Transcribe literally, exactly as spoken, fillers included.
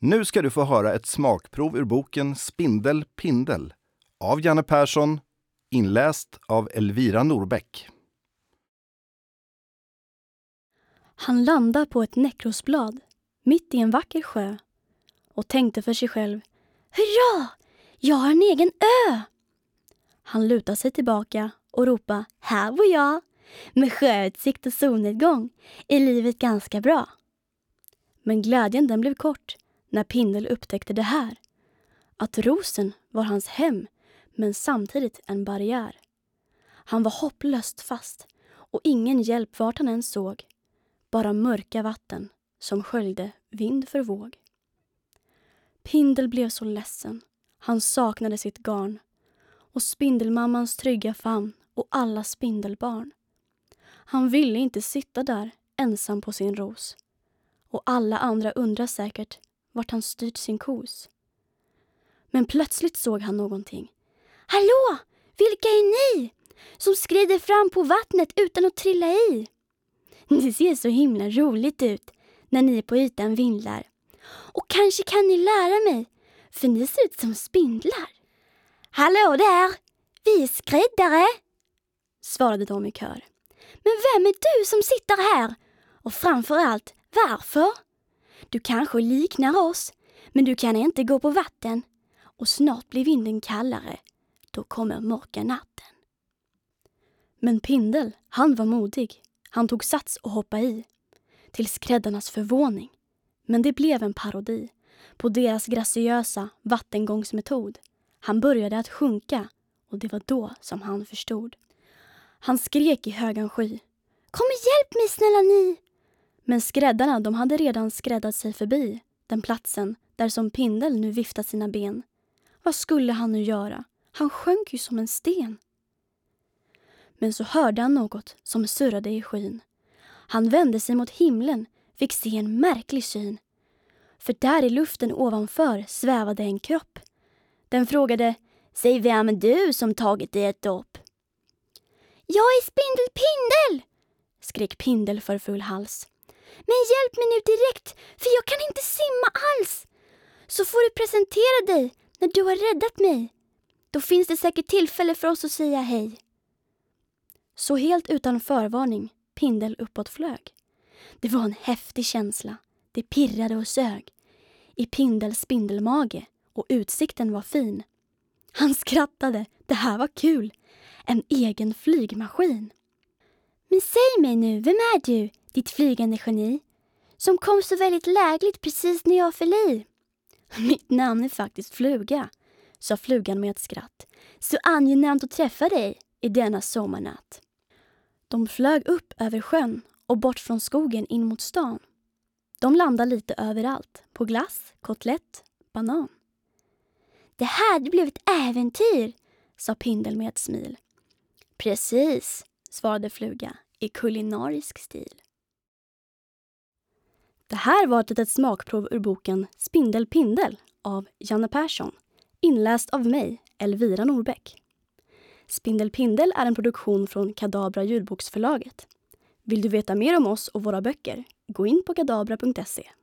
Nu ska du få höra ett smakprov ur boken Spindel Pindel av Janne Persson, inläst av Elvira Norbeck. Han landade på ett näckrosblad mitt i en vacker sjö och tänkte för sig själv: hurra! Jag har en egen ö! Han lutade sig tillbaka och ropade: här var jag! Med sjöutsikt och solnedgång är livet ganska bra. Men glädjen den blev kort när Pindel upptäckte det här. Att rosen var hans hem, men samtidigt en barriär. Han var hopplöst fast och ingen hjälp vart han än såg. Bara mörka vatten som sköljde vind för våg. Pindel blev så ledsen. Han saknade sitt garn och spindelmammans trygga famn och alla spindelbarn. Han ville inte sitta där ensam på sin ros. Och alla andra undrar säkert vart han styrt sin kos. Men plötsligt såg han någonting. Hallå! Vilka är ni? Som skrider fram på vattnet utan att trilla i. Det ser så himla roligt ut när ni är på ytan vindlar. Och kanske kan ni lära mig, för ni ser ut som spindlar. Hallå där! Vi är skräddare, svarade de i kör. Men vem är du som sitter här? Och framförallt, varför? Du kanske liknar oss, men du kan inte gå på vatten. Och snart blir vinden kallare. Då kommer mörka natten. Men Pindel, han var modig. Han tog sats och hoppade i. Till skräddarnas förvåning. Men det blev en parodi på deras graciösa vattengångsmetod. Han började att sjunka och det var då som han förstod. Han skrek i högan sky. Kom och hjälp mig snälla ni! Men skräddarna de hade redan skräddat sig förbi den platsen där som Pindel nu viftade sina ben. Vad skulle han nu göra? Han sjönk ju som en sten. Men så hörde han något som surrade i skyn. Han vände sig mot himlen, fick se en märklig syn. För där i luften ovanför svävade en kropp. Den frågade, säg vem är du som tagit dig ett dopp? Jag är Spindel Pindel, skrek Pindel för full hals. Men hjälp mig nu direkt, för jag kan inte simma alls. Så får du presentera dig när du har räddat mig. Då finns det säkert tillfälle för oss att säga hej. Så helt utan förvarning Pindel uppåt flög. Det var en häftig känsla. Det pirrade och sög i Pindels spindelmage och utsikten var fin. Han skrattade. Det här var kul. En egen flygmaskin. Men säg mig nu, vem är du, ditt flygande geni? Som kom så väldigt lägligt precis när jag föll i. Mitt namn är faktiskt Fluga, sa flugan med ett skratt. Så angenämt att träffa dig i denna sommarnatt. De flög upp över sjön och bort från skogen in mot stan. De landade lite överallt, på glass, kotlett, banan. Det här blev ett äventyr, sa Pindel med ett smil. Precis, svarade Fluga i kulinarisk stil. Det här var ett litet smakprov ur boken Spindel Pindel av Janne Persson, inläst av mig, Elvira Norbeck. Spindel Pindel är en produktion från Kadabra ljudboksförlaget. Vill du veta mer om oss och våra böcker? Gå in på kadabra punkt se.